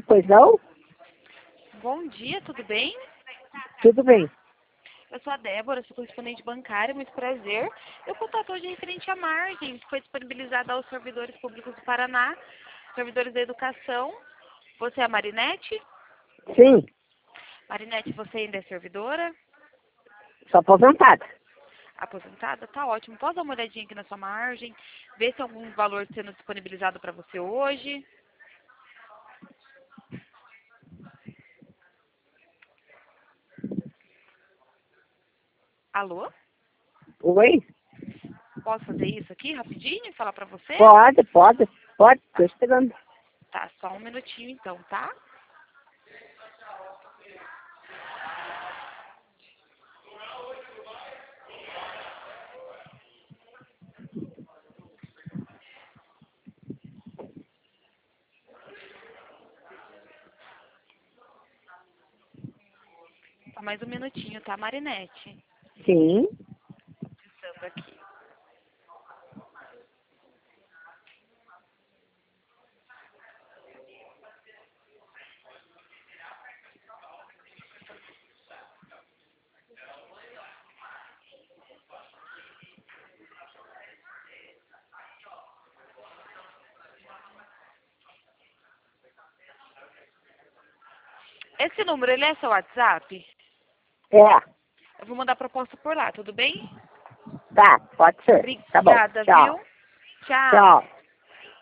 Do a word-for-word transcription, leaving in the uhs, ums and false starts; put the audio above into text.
Pois não? Bom dia, tudo bem? Tudo bem. Eu sou a Débora, sou correspondente bancária, muito prazer. Eu contato hoje referente à margem que foi disponibilizada aos servidores públicos do Paraná, servidores da educação. Você é a Marinete? Sim, Marinete, você ainda é servidora? sou aposentada. Aposentada? Tá ótimo. Posso dar uma olhadinha aqui na sua margem? Ver se tem algum valor sendo disponibilizado para você hoje? Alô? Oi? Posso fazer isso aqui rapidinho e falar para você? Pode, pode, pode. Estou esperando. Tá, só um minutinho então, tá? Só mais um minutinho, tá, Marinete? Sim. Pensando aqui. Esse número, ele é seu WhatsApp? É. Eu vou mandar proposta por lá, tudo bem? Tá, pode ser. Tá bom. Obrigada, Tchau. viu? Tchau. Tchau.